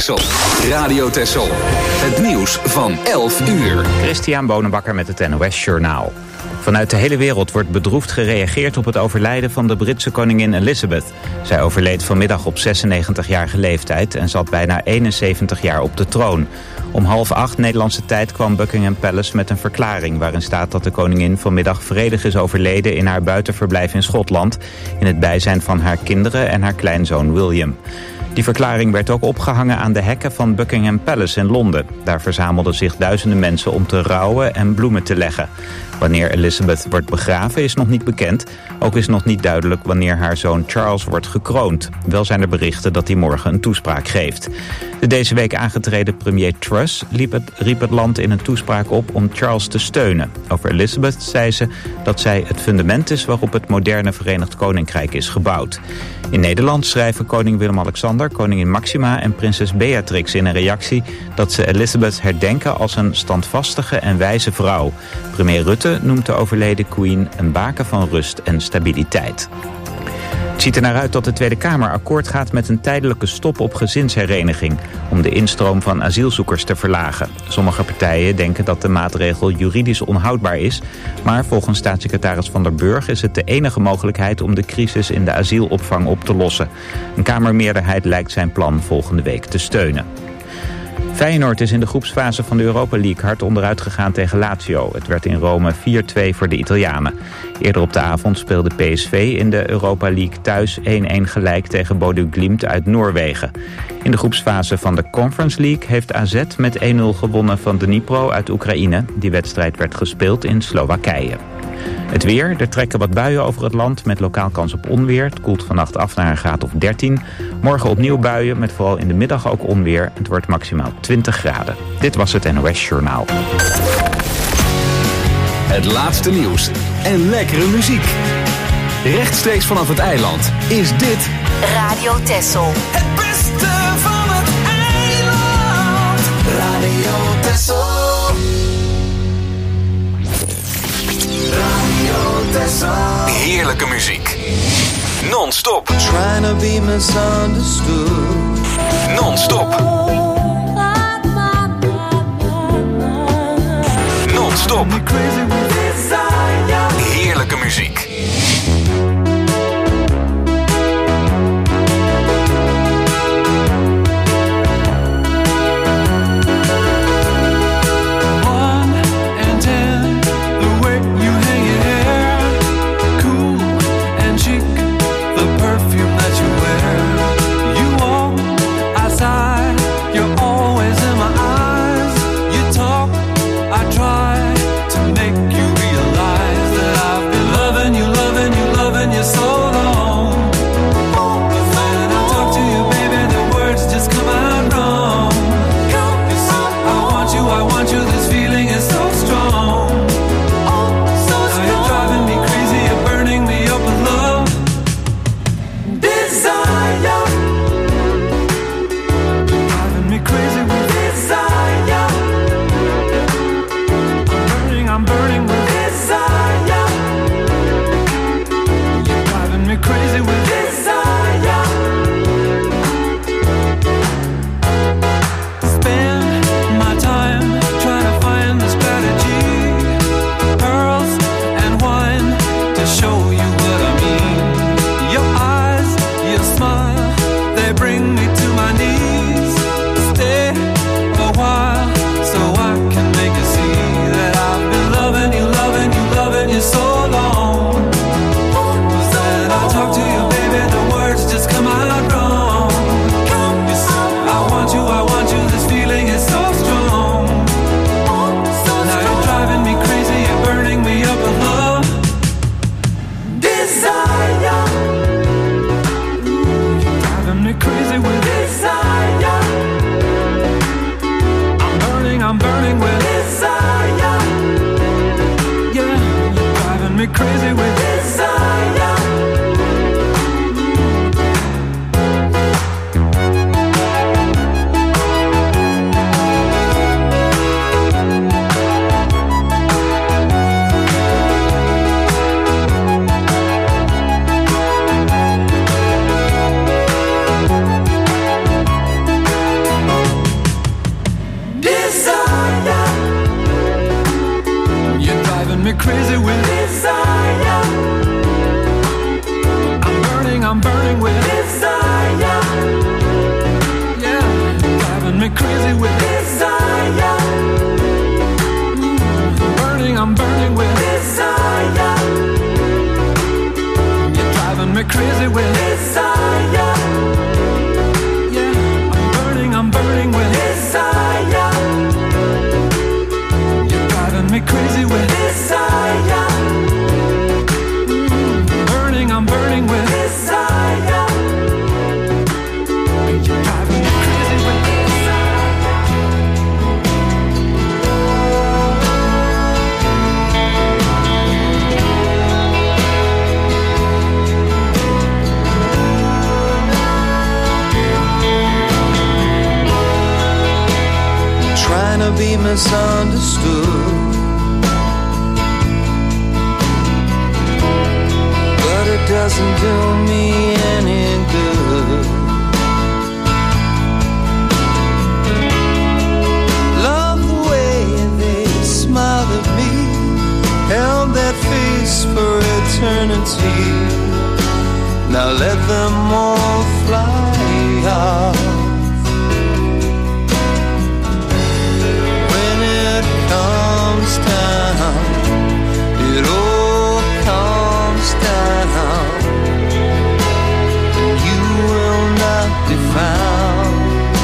Texel. Radio Texel. Het nieuws van 11 uur. Christian Bonenbakker met het NOS Journaal. Vanuit de hele wereld wordt bedroefd gereageerd op het overlijden van de Britse koningin Elizabeth. Zij overleed vanmiddag op 96-jarige leeftijd en zat bijna 71 jaar op de troon. Om 7:30 Nederlandse tijd kwam Buckingham Palace met een verklaring waarin staat dat de koningin vanmiddag vredig is overleden in haar buitenverblijf in Schotland, in het bijzijn van haar kinderen en haar kleinzoon William. Die verklaring werd ook opgehangen aan de hekken van Buckingham Palace in Londen. Daar verzamelden zich duizenden mensen om te rouwen en bloemen te leggen. Wanneer Elizabeth wordt begraven is nog niet bekend. Ook is nog niet duidelijk wanneer haar zoon Charles wordt gekroond. Wel zijn er berichten dat hij morgen een toespraak geeft. De deze week aangetreden premier Truss riep het land in een toespraak op om Charles te steunen. Over Elizabeth zei ze dat zij het fundament is waarop het moderne Verenigd Koninkrijk is gebouwd. In Nederland schrijven koning Willem-Alexander, koningin Maxima en prinses Beatrix in een reactie dat ze Elizabeth herdenken als een standvastige en wijze vrouw. Premier Rutte noemt de overleden queen een baken van rust en stabiliteit. Het ziet er naar uit dat de Tweede Kamer akkoord gaat met een tijdelijke stop op gezinshereniging om de instroom van asielzoekers te verlagen. Sommige partijen denken dat de maatregel juridisch onhoudbaar is, maar volgens staatssecretaris Van der Burg is het de enige mogelijkheid om de crisis in de asielopvang op te lossen. Een Kamermeerderheid lijkt zijn plan volgende week te steunen. Feyenoord is in de groepsfase van de Europa League hard onderuit gegaan tegen Lazio. Het werd in Rome 4-2 voor de Italianen. Eerder op de avond speelde PSV in de Europa League thuis 1-1 gelijk tegen Bodø Glimt uit Noorwegen. In de groepsfase van de Conference League heeft AZ met 1-0 gewonnen van Dnipro uit Oekraïne. Die wedstrijd werd gespeeld in Slowakije. Het weer, er trekken wat buien over het land met lokaal kans op onweer. Het koelt vannacht af naar een graad of 13. Morgen opnieuw buien met vooral in de middag ook onweer. Het wordt maximaal 20 graden. Dit was het NOS Journaal. Het laatste nieuws en lekkere muziek. Rechtstreeks vanaf het eiland is dit Radio Texel. Het beste van het eiland. Radio Texel. heerlijke muziek. Non-stop. Trying to be misunderstood. Non-stop. Non-stop. Heerlijke muziek. Try to make you realize that I've been loving you driving me crazy with desire. I'm burning with desire. Yeah, driving me crazy with desire. I'm burning with desire. You're driving me crazy with desire. Yeah, I'm burning with desire. You're driving me crazy with desire. I'm burning with desire. You're driving me crazy with desire. Trying to be misunderstood, it doesn't do me any good. Love the way they smiled at me, held that face for eternity. Now let them all fly off. When it comes down, it all comes down, and you will not be found.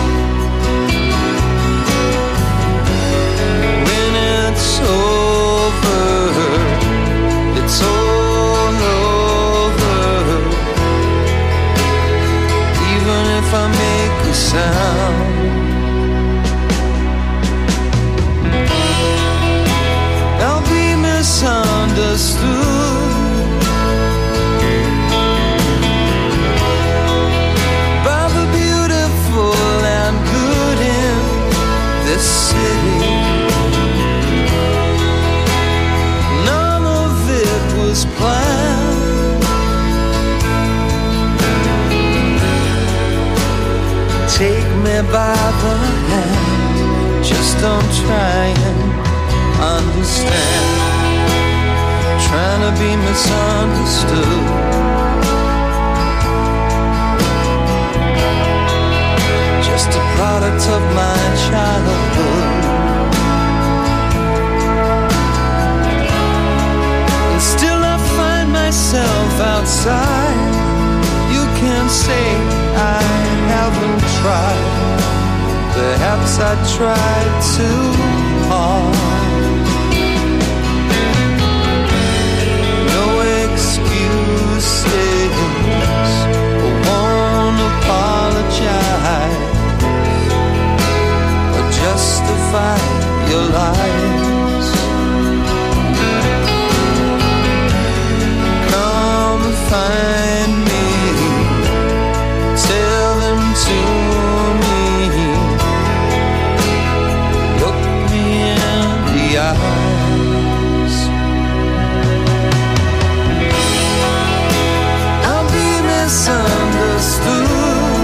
When it's over, it's all over. Even if I make a sound, I'll be misunderstood by the beautiful and good in this city. None of it was planned. Take me by the hand, just don't try and understand. Trying to be misunderstood, just a product of my childhood. And still I find myself outside. You can say I haven't tried, perhaps I tried too hard. Excuses, I won't apologize or justify your lies. Come find me, tell them to me, look me in the eye. Misunderstood,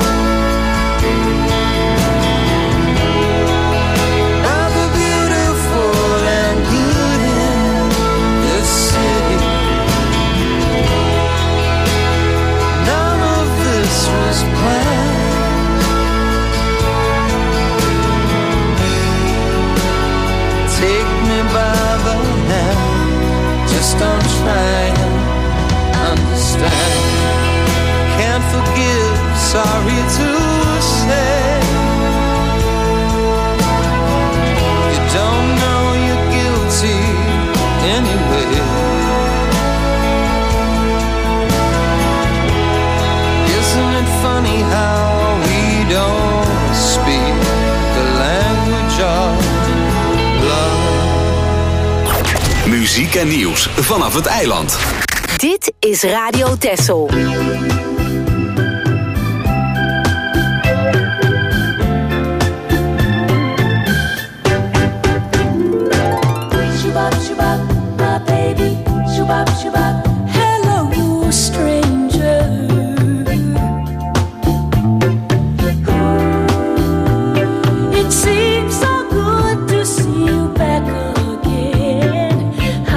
now the beautiful and good in this city. None of this was planned. Take me by the hand, just don't try and understand. Can't forgive, sorry to say. You don't know you're guilty anyway. Isn't it funny how we don't speak the language of love? Muziek en nieuws vanaf het eiland. Dit is Radio Texel. Hello, stranger. It seems so good to see you back again.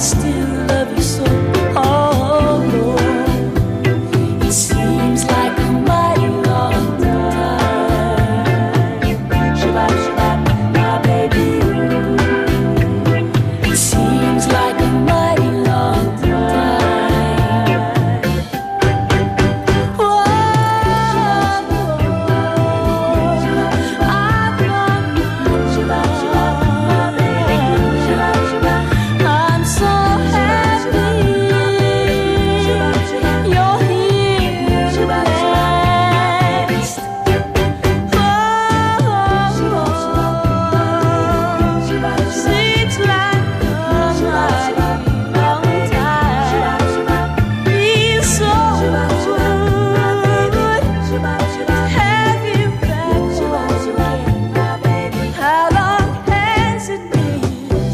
still love you so. Oh Lord, it seems like a mighty long time. Shabbat, Shabbat, my baby. It seems like a mighty long time. Whoa, I'm so happy you're here next. Seems like a mighty long time. Feels so good to have you back home. How long has it been?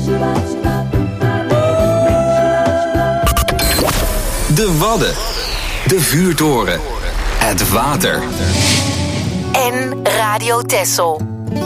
De Wadden. De vuurtoren. Het water. En Radio Texel.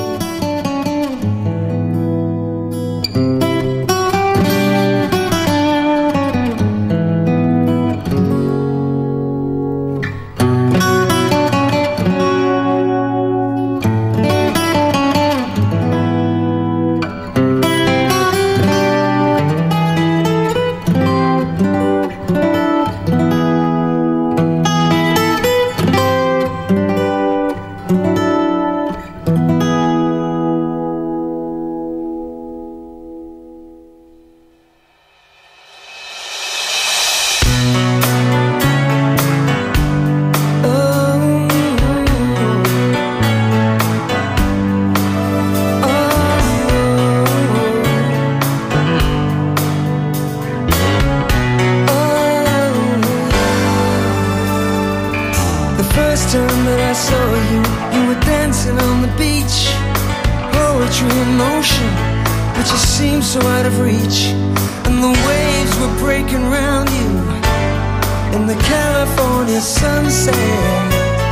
time that I saw you, you were dancing on the beach. Poetry in motion, but you seemed so out of reach. And the waves were breaking round you in the California sunset.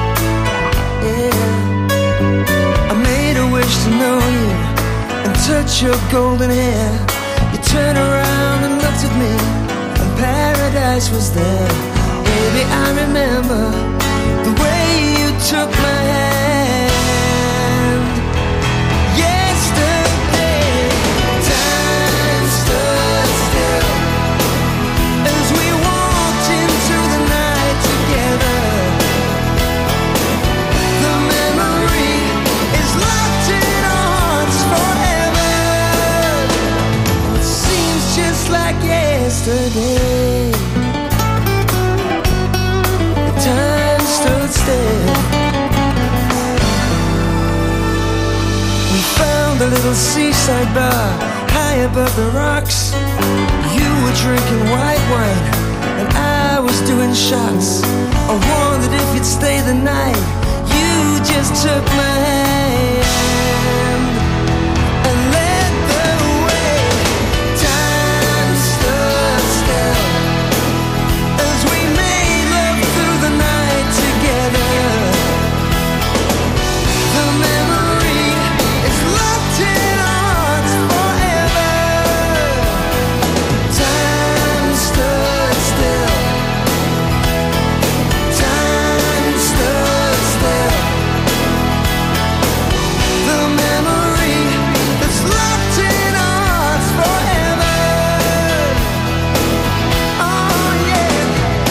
Yeah, I made a wish to know you and touch your golden hair. You turned around and looked at me, and paradise was there. Baby, I remember the way you took my hand. Yesterday, time stood still as we walked into the night together. The memory is locked in our hearts forever. It seems just like yesterday. Time stood still. We found a little seaside bar high above the rocks. You were drinking white wine and I was doing shots. I wondered if you'd stay the night. You just took my hand and led the way. Time stood still as we made love through the night together. The memory is locked in our hearts forever. Time stood still. Time stood still. The memory is locked in our hearts forever. Oh yeah.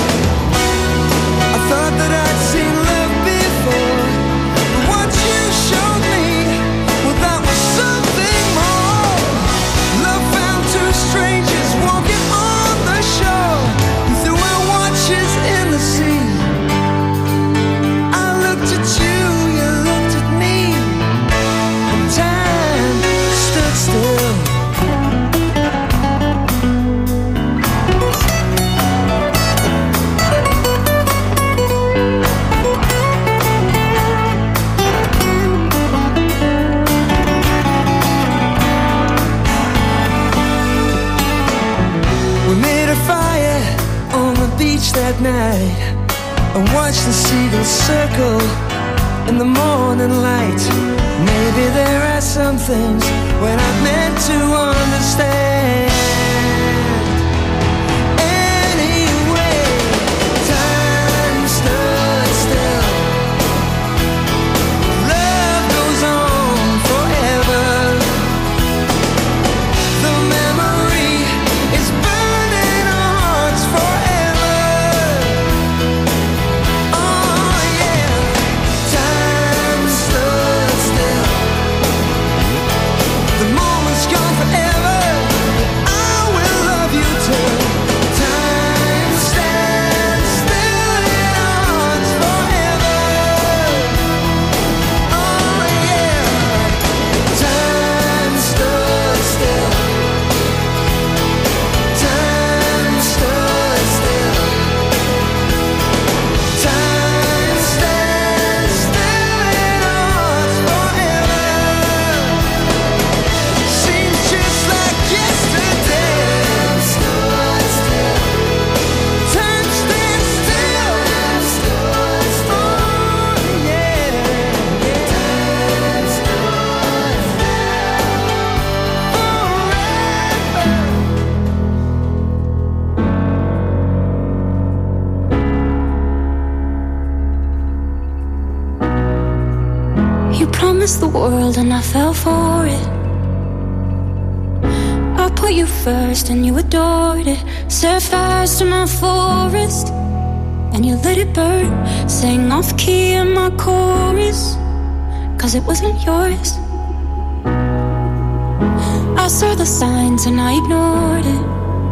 I thought that I'd seen love before, but what you showed me, well, that was something more. Love found two strangers walking on the shore. We threw our watches in the sea. I looked at you, you looked at me, and time stood still. We made a fire on the beach that night and watched the seagulls circle in the morning light. Maybe there are some things we're not meant to understand. You promised the world and I fell for it. I put you first and you adored it. Set fires to my forest and you let it burn. Sang off key in my chorus, 'cause it wasn't yours. I saw the signs and I ignored it.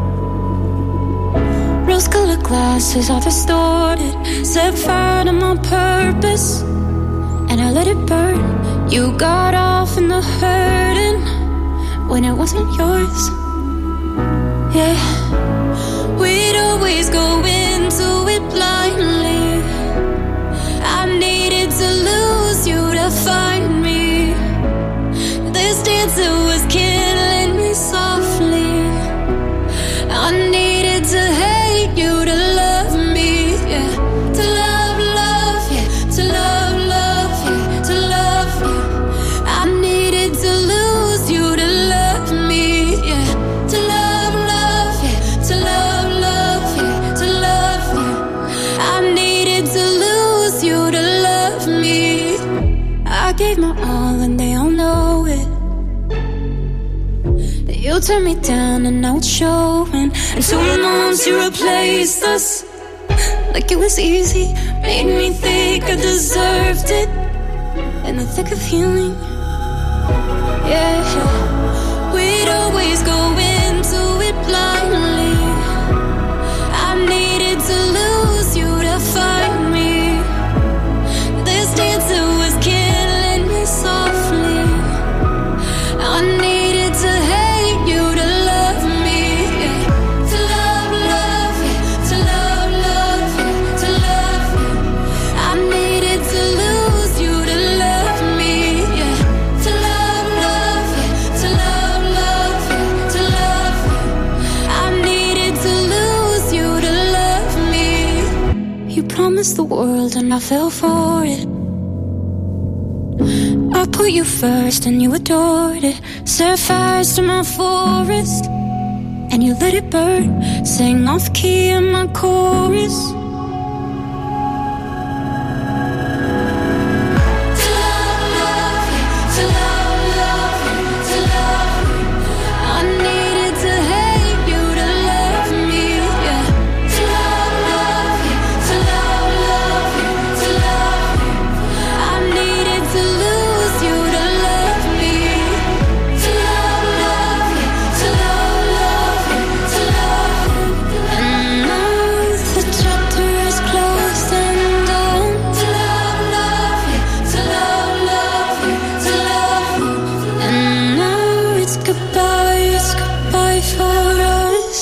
Rose-colored glasses are distorted. Set fire to my purpose and I let it burn. You got off in the hurting when it wasn't yours. Yeah, we'd always go into it blindly. I needed to lose you to find me. This dancer was killing me softly. I needed to hate you to love me, yeah. To love, love, yeah. To love, love, yeah. To love you. I needed to lose you to love me, yeah. To love, love, yeah. To love, love, yeah. To love you. I needed to lose you to love me. I gave my all and they all know it. You turned me down and now it's showing. And 2 months you replaced us like it was easy. Made me think I deserved it in the thick of healing. Yeah, we'd always go into it blindly. I needed to lose you to find me. This dancer was killing me softly. I needed to hate you to love me, yeah. To love, love, yeah. To love, love, yeah. To love you. I needed to lose you to love me, yeah. To love, love, yeah. To love, love, yeah. To love you. I needed to lose you to love me. You promised the world and I fell for it. I put you first and you adored it. Set fires to my forest and you let it burn. Sang off key in my chorus. To love, love, yeah. To love, love, yeah. To love you. I needed to hate you to love me, yeah. To love, love, yeah. To love, love, yeah. To love you. I needed to lose you to love me. To love, love, yeah. To love, love, yeah. To love you. And now the chapter is closed and done. To love, love, yeah. To love, love, yeah. To love you. And now it's goodbye for us.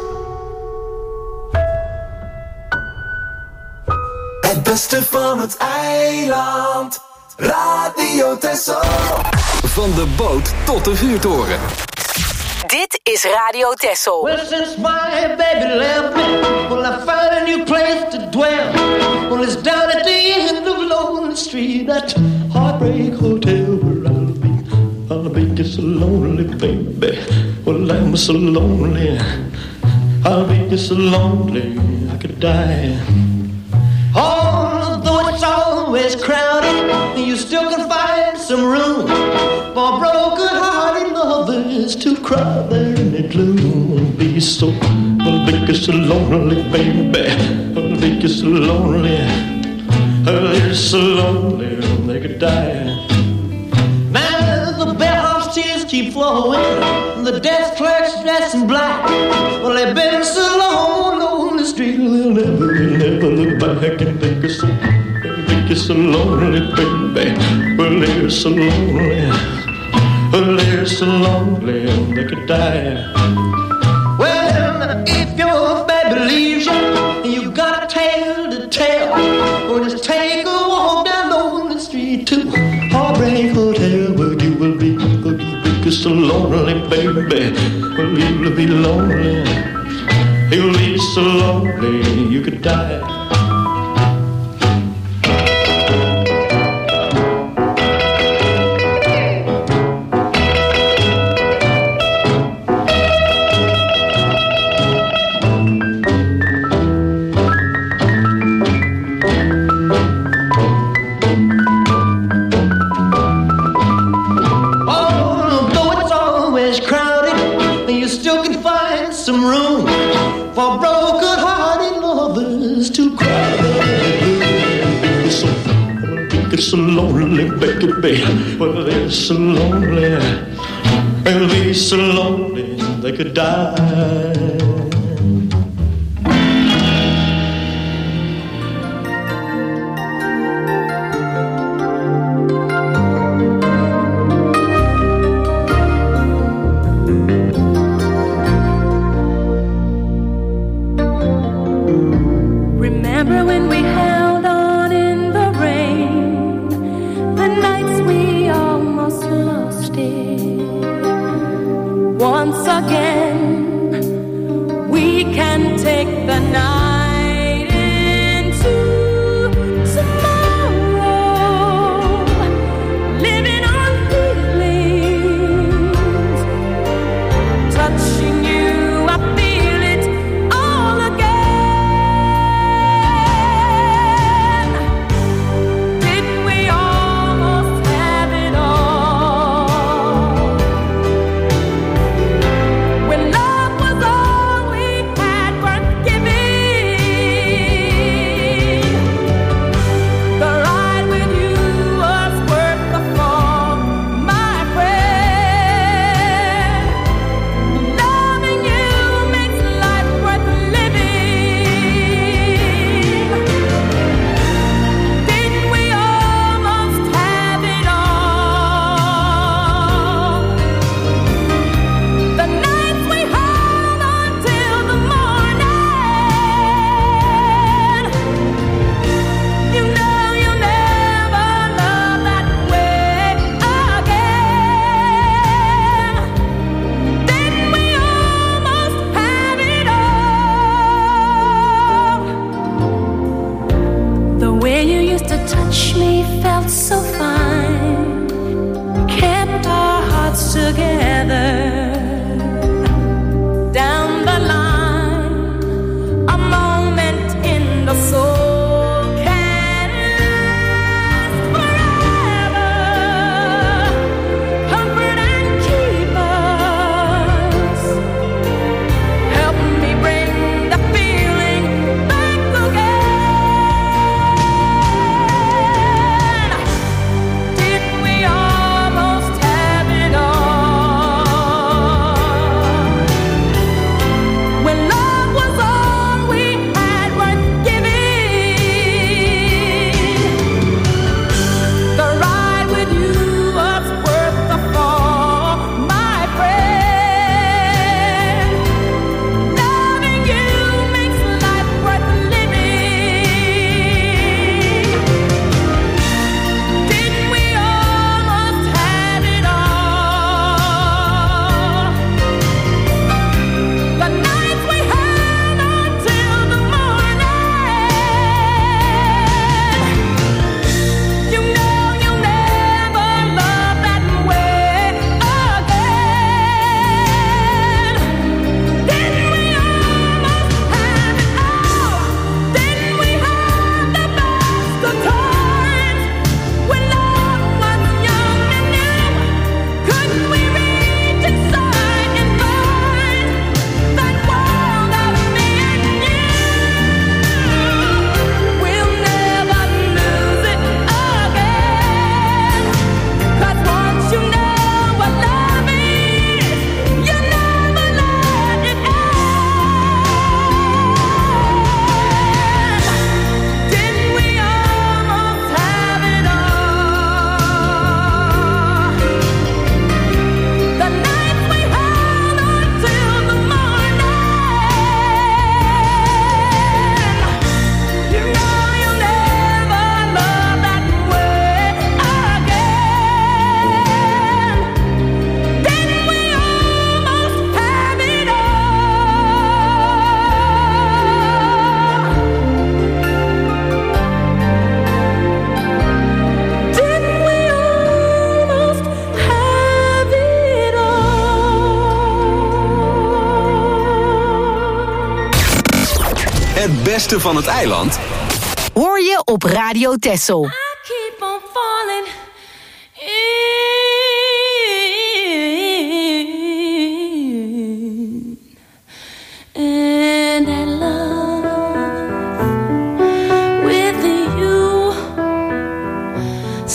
Het beste van het eiland. Radio Texel. Van de boot tot de vuurtoren. Dit is Radio Texel. Well, since my baby left me, well, I found a new place to dwell. Well, it's down at the end of Lonely Street, that Heartbreak Hotel where I'll be. I'll be just so lonely, baby. Well, I'm so lonely. I'll be just so lonely, I could die. Although it's always crowded, you still can find some room for broken-hearted lovers to cry there in the gloom. Be so, I'll be just so lonely, baby. I'll be just so lonely. They're so lonely, they could die. Now the bellhop's tears keep flowing, the desk clerk's dressed in black. Well, they've been so long on the street, they'll never look back and think it's so, they're so lonely, baby. Well, they're so lonely. Well, they're so lonely, they could die. Well, if your baby leaves you, you got a tale to tell. Or just take a walk down Lonely Street to Heartbreak Hotel, where you will be just so lonely, baby. Well, you'll be lonely. You'll be so lonely, you could die. so lonely, Becky, baby. Well, they're so lonely. They'll be so lonely they could die. Remember when we held on in the rain, the nights we almost lost it. Once again, we can take the night into tomorrow, living on feelings, touching you, I feel it all again. Didn't we almost have it all? When love was all we had worth giving, the ride with you was worth the fall, my friend. Loving you makes life worth living. Didn't we almost have it all? The nights we held on till the morning. You know you'll never love that way again. Didn't we almost have it all? The way you used to touch me felt so fine, kept our hearts together. Down the line, a moment in the soul can last forever. Comfort and keep us. Help me bring the feeling back again. Didn't we almost have it all? When love was all we had worth giving, the ride with you was worth the fall, my friend. Loving you makes life worth living. Didn't we almost have it all? The nights we held on till the morning. You know you'll never love that way again. Didn't we almost have it all? Didn't we have the best of times when love was young and new? Couldn't we reach inside and find that world of me and you? We'll never lose it again. 'Cause once you know what love is, you never let it end. Didn't we almost have it all? The nights we held on till the morning. You know you'll never love that way again. Didn't we almost have it all? Didn't we almost have it all? Het beste van het eiland Hoor je op Radio Texel. I keep on falling in, and I love with you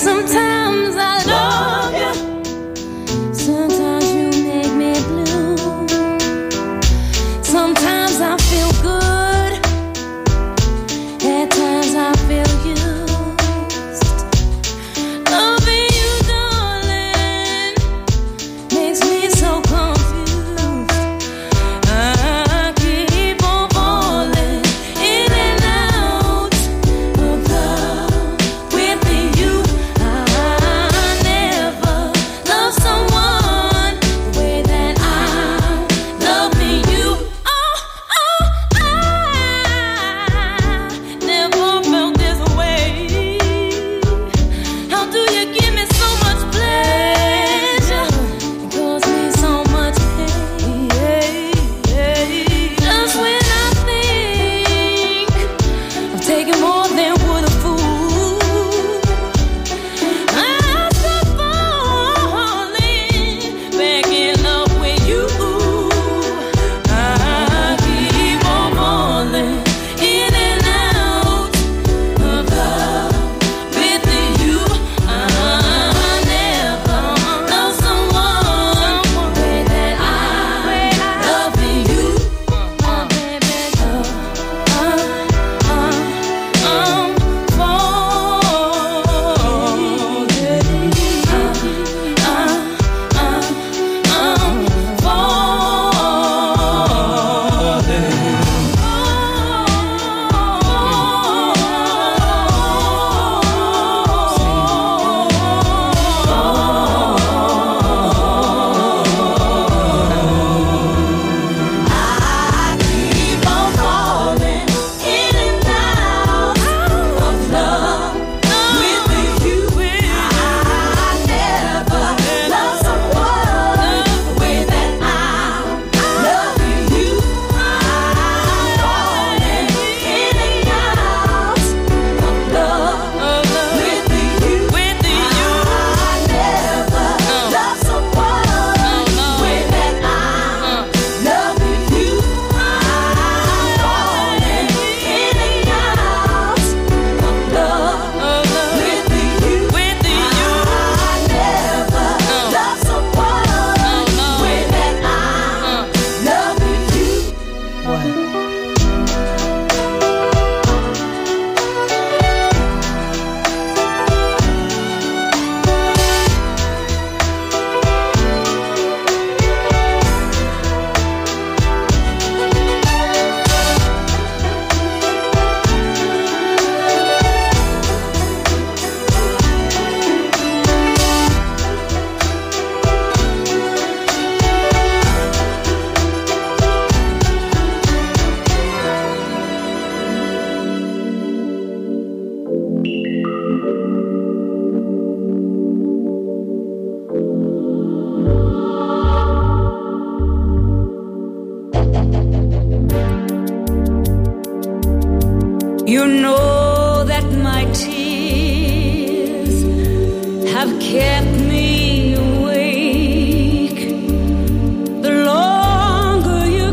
know that my tears have kept me awake. The longer you're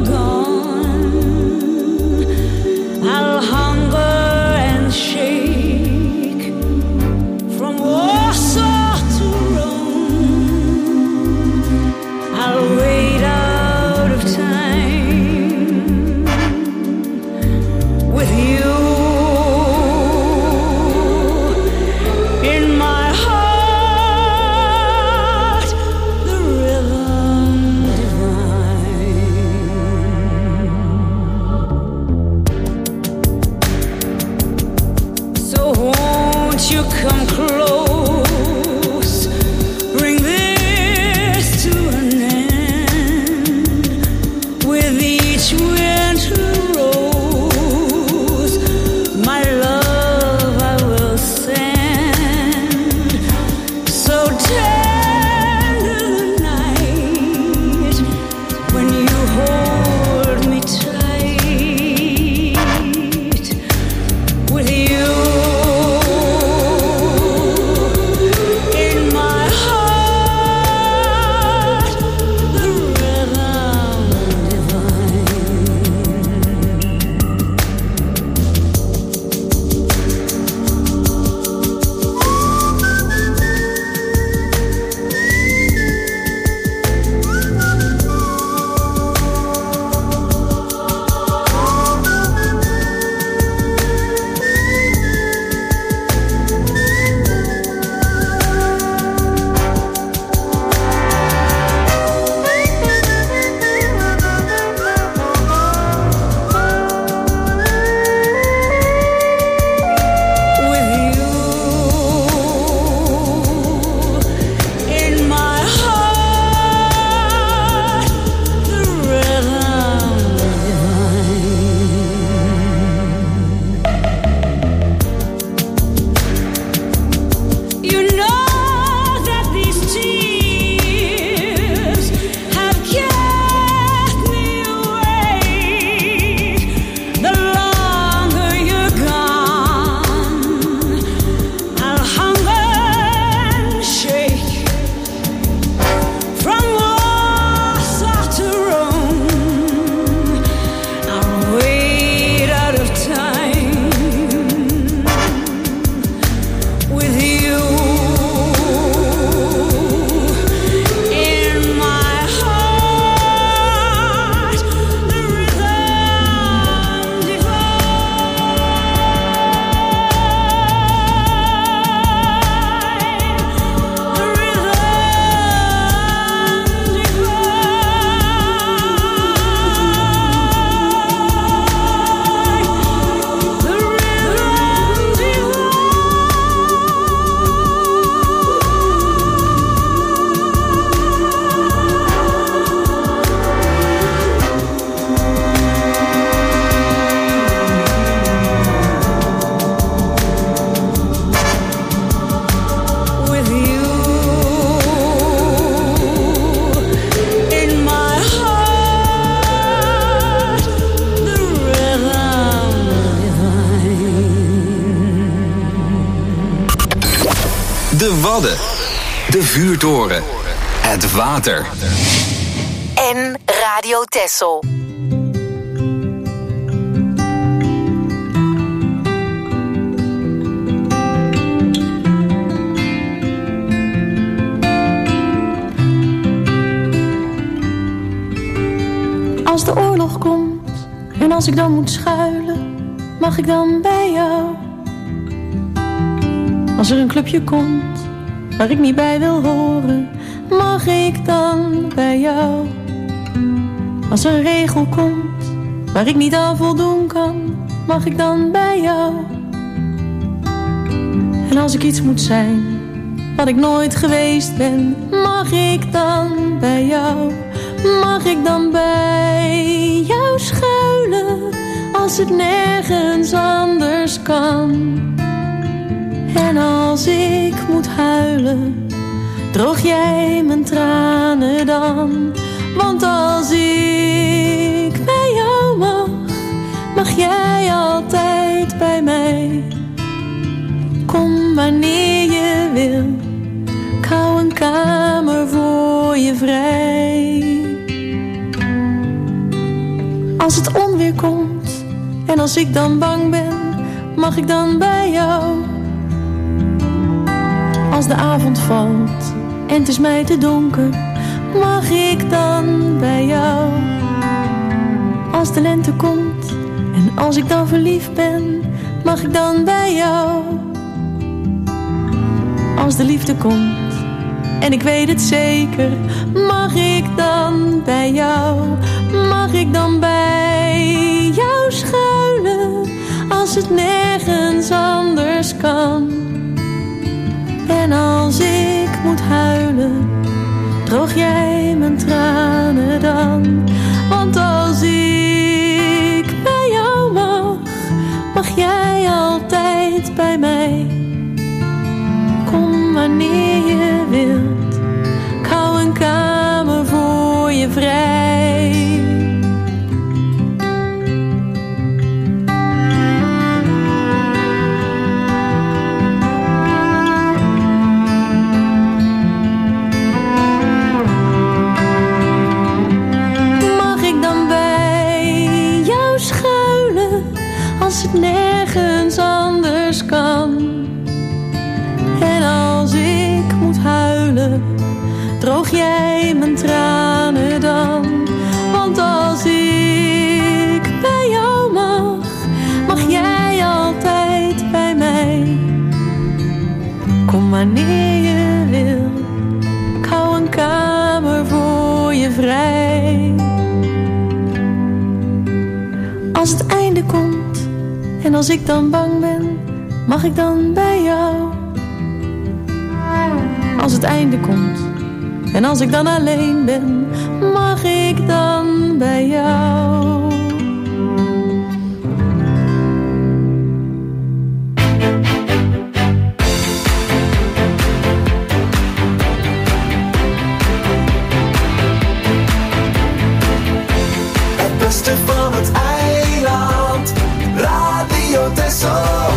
gone, I'll hunger and shake. From Warsaw to Rome, I'll wait out of time with you. Come close, bring this to an end. With each winter rose, my love I will send. So tender the night when you hold me tight. With you De Wadden, de vuurtoren, het water. En Radio Texel. Als de oorlog komt en als ik dan moet schuilen, mag ik dan bij jou? Als er een clubje komt waar ik niet bij wil horen, mag ik dan bij jou? Als er een regel komt waar ik niet aan voldoen kan, mag ik dan bij jou? En als ik iets moet zijn wat ik nooit geweest ben, mag ik dan bij jou? Mag ik dan bij jou schuilen als het nergens anders kan? En als ik moet huilen, droog jij mijn tranen dan? Want als ik bij jou mag, mag jij altijd bij mij wanneer je wil. Ik hou een kamer voor je vrij. Als het onweer komt en als ik dan bang ben, mag ik dan bij jou? Als de avond valt en het is mij te donker, mag ik dan bij jou? Als de lente komt en als ik dan verliefd ben, mag ik dan bij jou? Als de liefde komt en ik weet het zeker, mag ik dan bij jou? Mag ik dan bij jou schuilen als het nergens anders kan? En als ik moet huilen, droog jij mijn tranen dan? Want als ik bij jou mag, mag jij altijd bij mij. Kom wanneer je wilt, ik hou een kamer voor je vrij. Mag ik dan bij jou schuilen als het nergens anders kan? En als ik moet huilen, droog jij mijn tranen dan? Want als ik bij jou mag, mag jij altijd bij mij. Kom wanneer je wil, ik hou een kamer voor je vrij. Als het einde komt en als ik dan bang ben, mag ik dan bij jou? Als het einde komt en als ik dan alleen ben, mag ik dan bij jou? Het beste van het eiland, Radio Texel.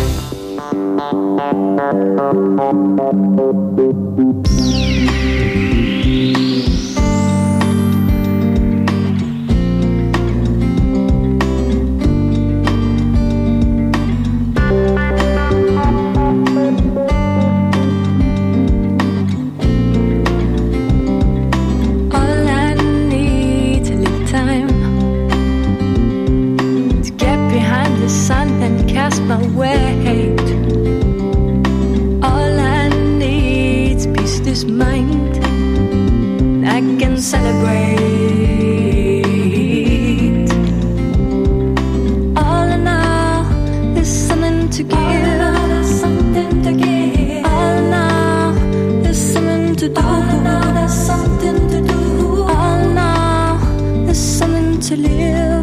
My weight. All I need's peace this mind. I can celebrate. All in all, there's something to give. All in all, there's something to give. All in all, there's something to do. All in all, there's something to do. All in all, there's something to live.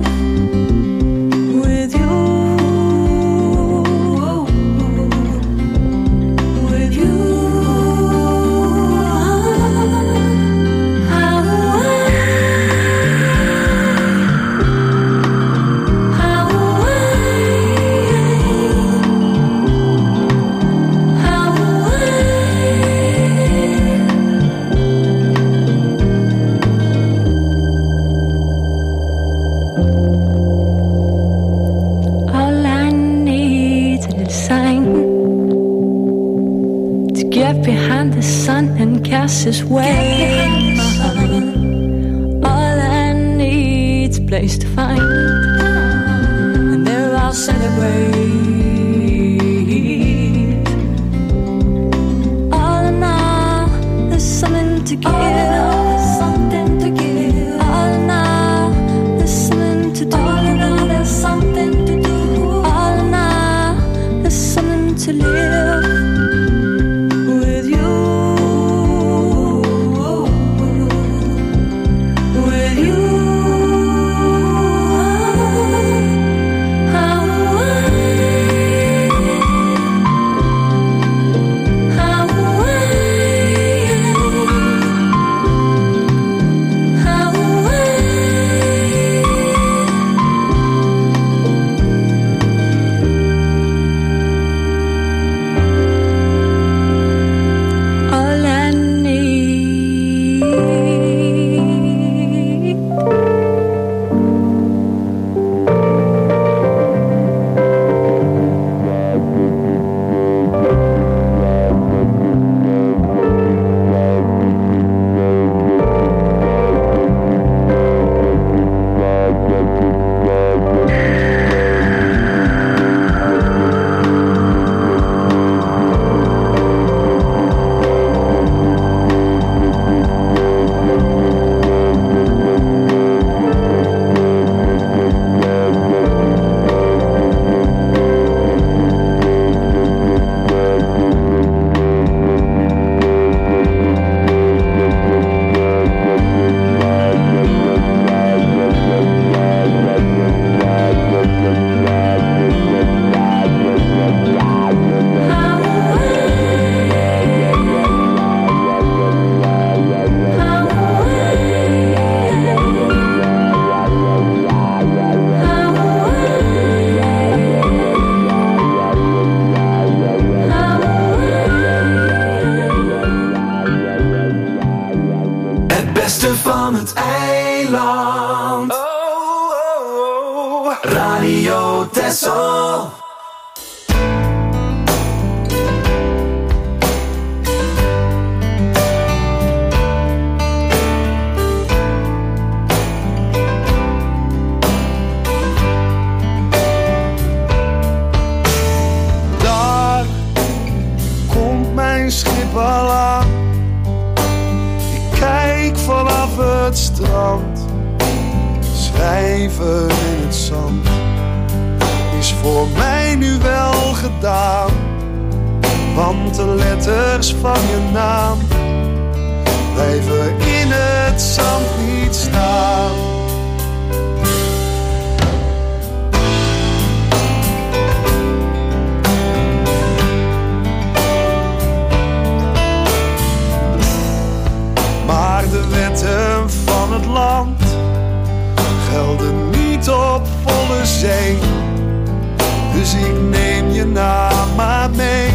His way. All I need's a place to find, and there I'll celebrate. All in all, there's something to give. Something to give. All in all, there's something to do. All in all, there's something to do. All in all, there's something to live. beste van het eiland. Radio Texel. Daar komt mijn schip al aan. Ik kijk vanaf het strand. Schrijven in het zand is voor mij nu wel gedaan. Want de letters van je naam blijven in het zand niet staan. Maar de wetten van het land gelden niet op volle zee. Dus ik neem je naam maar mee.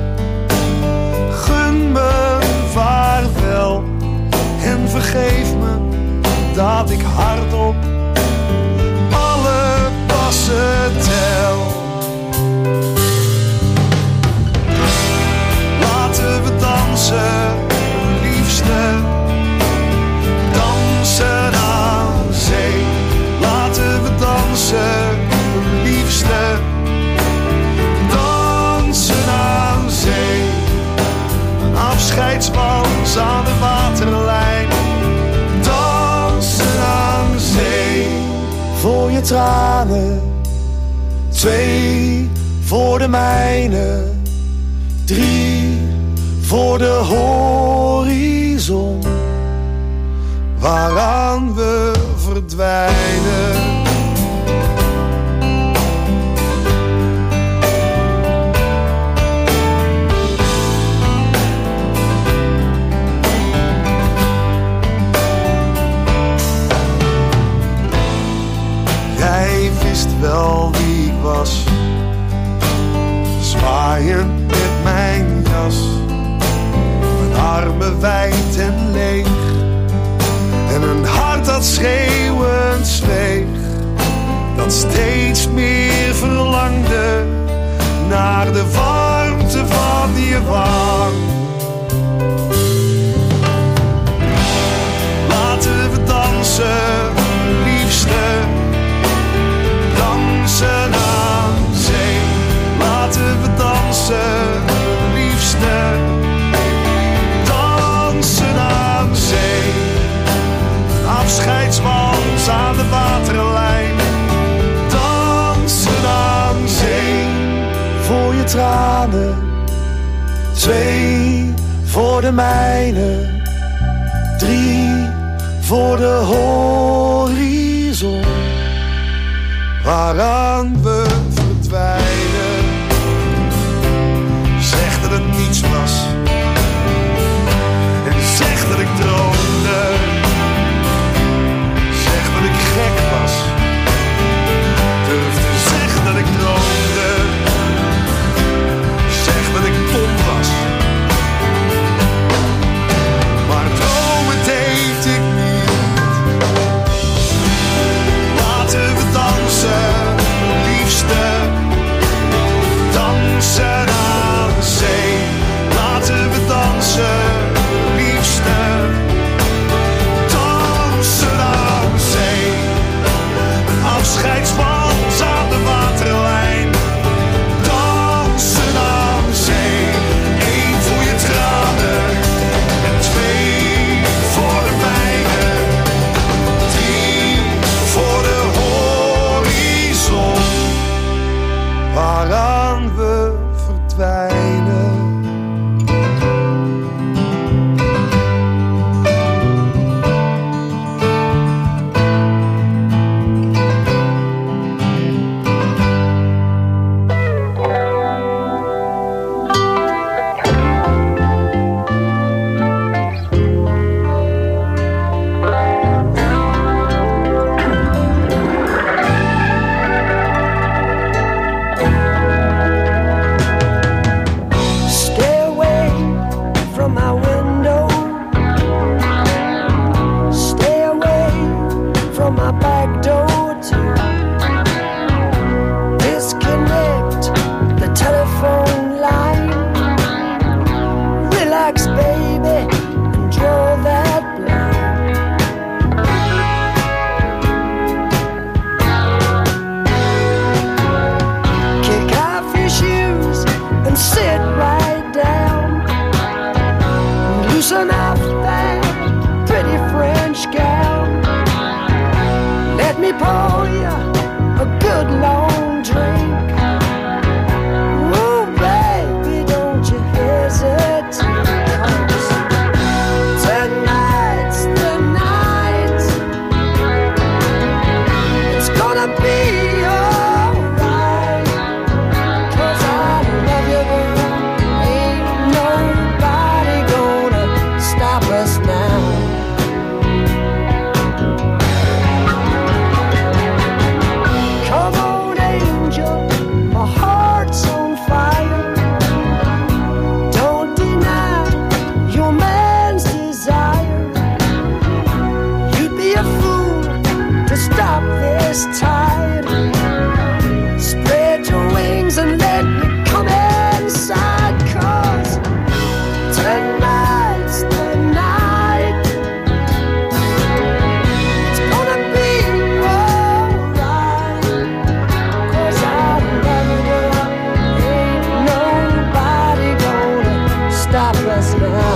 Gun me vaarwel en vergeef me dat ik hardop alle passen tel. Laten we dansen, liefste. Dansen aan zee. Laten we dansen, liefste. Dansen aan zee. Een afscheidswals aan de waterlijn. Dansen aan zee. Voor je tranen. 2 voor de mijne. 3 voor de horizon. Waaraan we verdwijnen. Jij wist wel wie ik was. Zwaaiend met mijn jas. Mijn armen wijd en leeg. En een hart dat schreeuwend zweeg. Dat steeds meer verlangde naar de warmte van je wang. Laten we dansen, liefste. Dansen aan zee. Laten we dansen, liefste. Dansen aan zee. Afscheidswals aan de waterlijn. Dansen aan zee. Voor je tranen. 2 voor de mijne. 3 voor de horizon. Waaraan we verdwijnen. Zeg dat het niets was. En zeg dat ik droomde. Zeg dat ik gek was. Durf te zeggen dat ik droomde. Zeg dat ik dom was. Maar dromen deed ik niet. Laten we dansen, liefste. this tide. Spread your wings and let me come inside, 'cause tonight's the night. It's gonna be alright, 'cause I love you, girl. Ain't nobody gonna stop us now.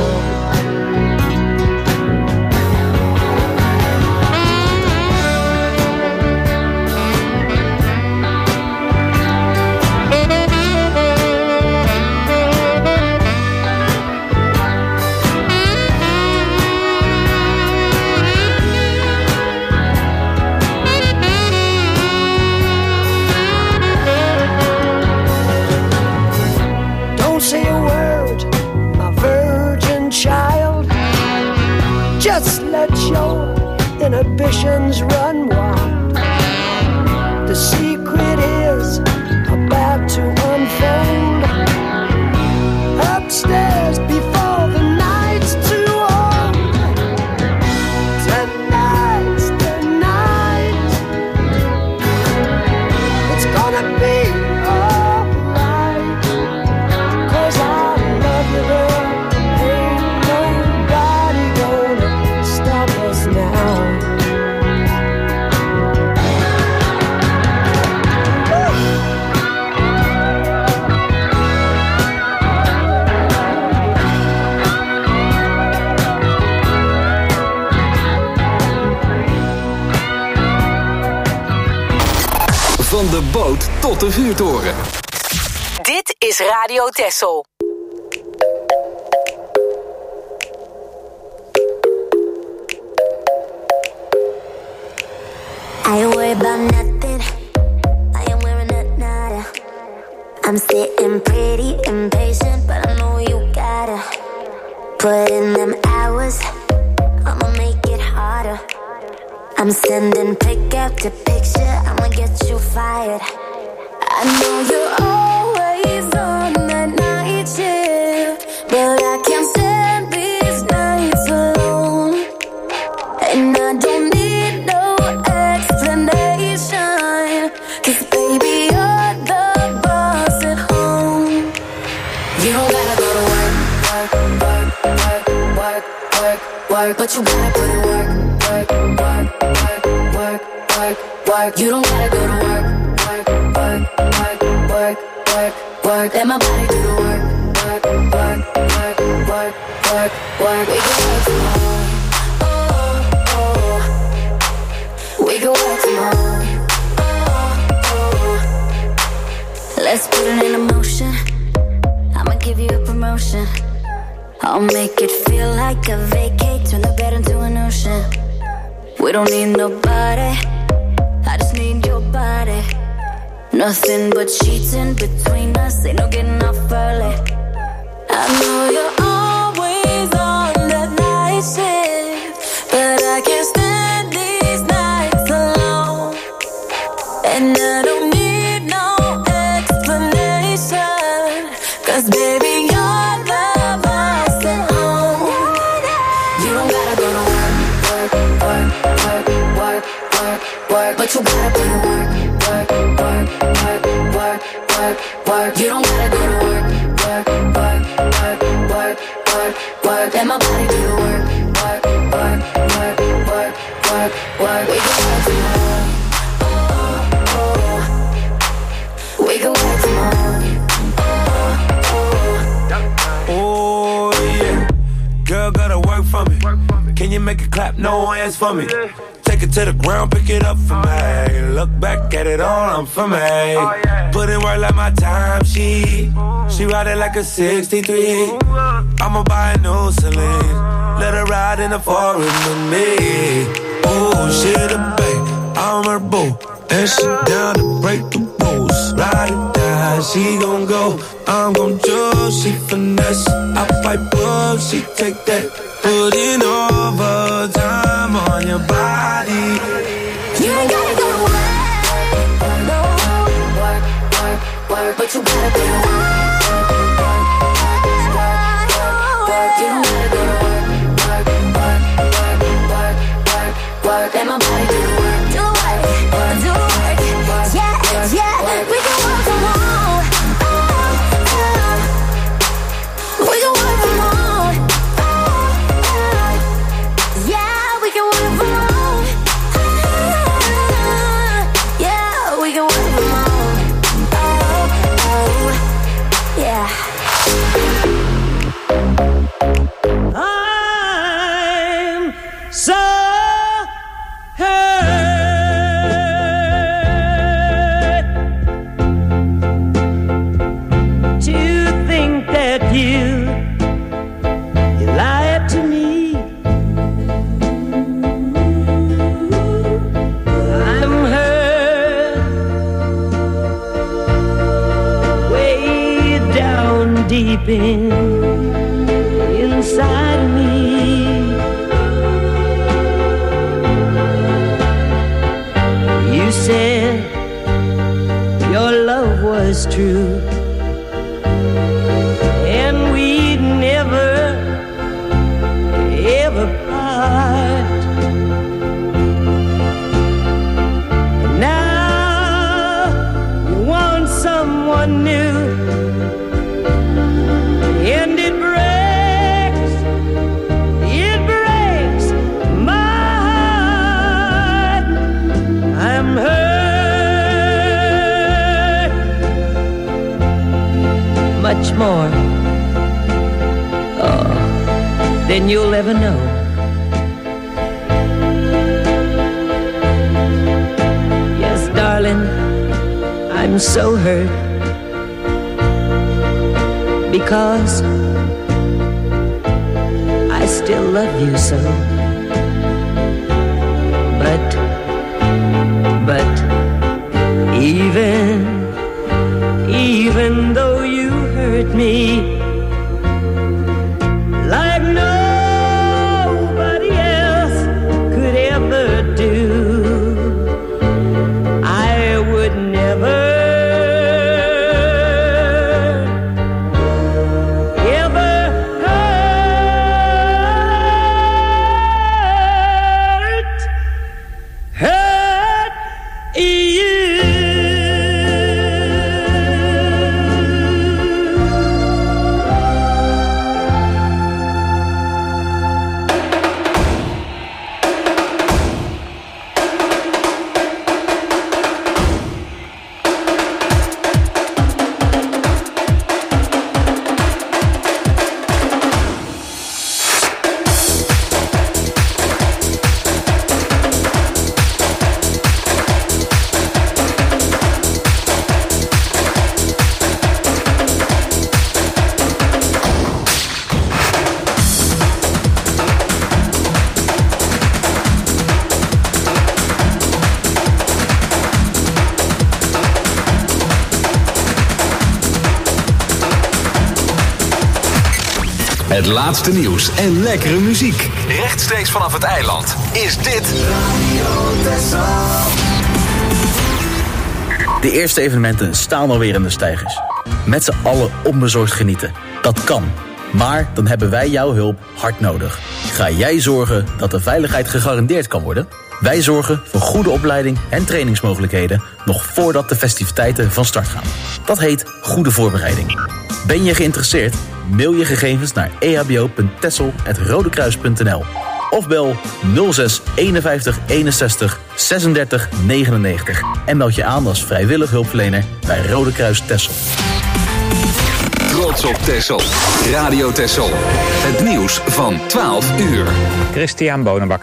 Don't say a word, my virgin child. Just let your inhibitions run wild. The secret is about to unfold. Upstairs before the night's too old. Tonight's the night. It's gonna be alright, 'cause I love you, girl. Ain't nobody gonna stop us now. Van de boot tot de vuurtoren. Dit is Radio Texel. I ain't worried about nothing. I ain't wearing a nada. I'm sitting pretty impatient, but I know you gotta put in them hours. I'ma make it harder. I'm sending pick after picture. I'ma get you fired. I know you're always on that night shift, but I can't stand these nights alone. And I don't need no explanation, 'cause baby you're the boss at home. You don't gotta go to work, work, work, work, work, work, work, but you gotta put in work, work, work, work, work, work, work. You don't gotta go to work, work, work, work, work, work, work. Let my body do the work, work, work, work, work, work, work. We can work tomorrow. Oh, oh. We can work tomorrow. Oh, oh. Let's put it in motion. I'ma give you a promotion. I'll make it feel like a vacate. Turn the bed into an ocean. We don't need nobody. I just need your body. Nothing but sheets in between us. Ain't no getting off early. I know you're always on that night shift, but I can't stand these nights alone. And I don't need no explanation, 'cause baby you're the boss at home. You don't gotta go to work, work, work, work, work, work, work, but you gotta put in work, work, work, work, work, work, work. You don't gotta go to work, work, work, work, work, work, work. Let my body do the work, work, work, work, work, work, work. We can work tomorrow. Oh, oh. We can work tomorrow. Oh yeah, girl gotta work for me. Can you make it clap? No hands for me. Take it to the ground, pick it up for me. Look back at it all, I'm for me. Put in work like my time, she ride it like a 63. I'ma buy a new Celine, let her ride in the foreign with me. Oh, she the babe, I'm her boo, and she down to break the rules. Ride or die, she gon' go, I'm gon' choose. She finesse, I fight bugs, she take that. Put in overtime on your body. You ain't gotta go to work, no, work, work, work, but you gotta do the work, work, work, work, work. You don't gotta go to work, work, work, work, work, work, work. Let my body do the work, do it, do so hurt to think that you lied to me. I'm hurt way down deep inside of me. You said your love was true, and we'd never, ever part. Now you want someone new, and it breaks my heart. I'm hurt much more, oh, than you'll ever know. Yes, darling, I'm so hurt because I still love you so. But even though you hurt me like nobody else could ever do, I would never ever hurt you. Het laatste nieuws en lekkere muziek. Rechtstreeks vanaf het eiland is dit Radio Texel. De eerste evenementen staan alweer in de steigers. Met z'n allen onbezorgd genieten. Dat kan. Maar dan hebben wij jouw hulp hard nodig. Ga jij zorgen dat de veiligheid gegarandeerd kan worden? Wij zorgen voor goede opleiding en trainingsmogelijkheden nog voordat de festiviteiten van start gaan. Dat heet goede voorbereiding. Ben je geïnteresseerd? Mail je gegevens naar ehbo.tessel@rodekruis.nl of bel 06 51 61 36 99 en meld je aan als vrijwillig hulpverlener bij Rode Kruis Texel. Trots op Texel. Radio Texel. Het nieuws van 12 uur. Christian Bonenbakker.